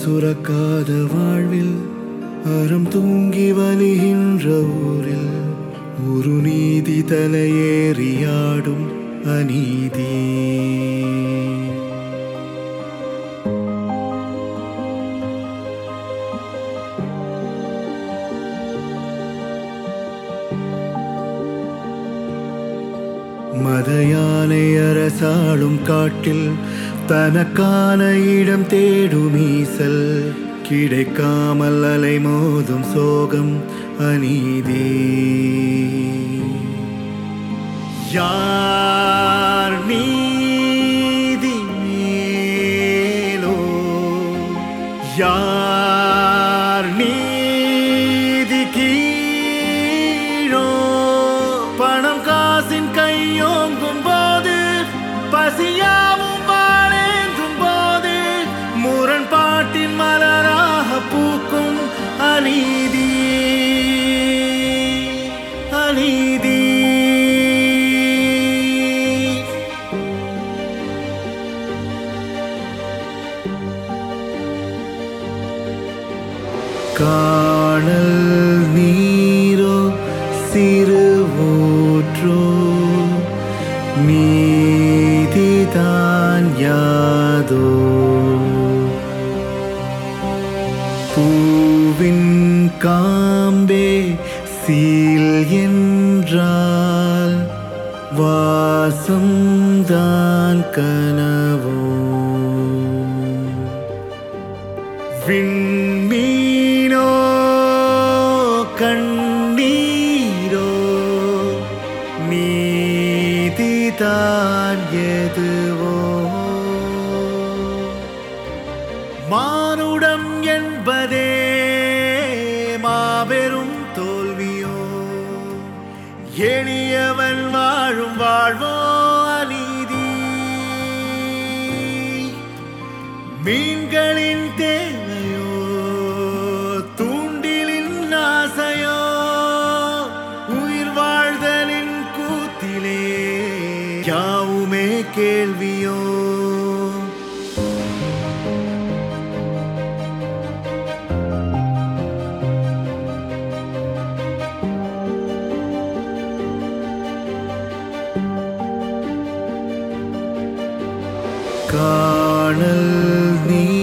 சுரக்காத வாழ்வில் அறம் தூங்கி வலிகின்ற ஊரில் ஒரு நீதி தலையேறியாடும் அநீதி. மத யானை அரசாளும் காட்டில் தனக்கான இடம் தேடும் ஈசல் கிடைக்காமல் அலைமோதும் சோகம் அநீதி. யார் நீதி மேலோ யார் நீதி கீழோ பணம் காசின் கையோங்கும் போது பசியாவும் வாழேந்தும் போது முரண்பாட்டின் மலராக பூக்கும் அநீதி அநீதி. காணல் நீரோ சிறு ஊற்றோ நீதிதான் யாதோ பூவின் காம்பே சீல் என்றால் வாசம்தான் கனவோ விண்மீனோ கண்ணீரோ நீதிதான் எதுவோ மானுடம் என்பதே மாபெரும் தோல்வியோ எளியவன் வாழும் வாழ்வோ அநீதி. மீன்களின் தேவையோ தூண்டிலின் ஆசையோ உயிர் வாழ்தலின் கூத்திலே யாவுமே கேள்வியோ. காணல் நீ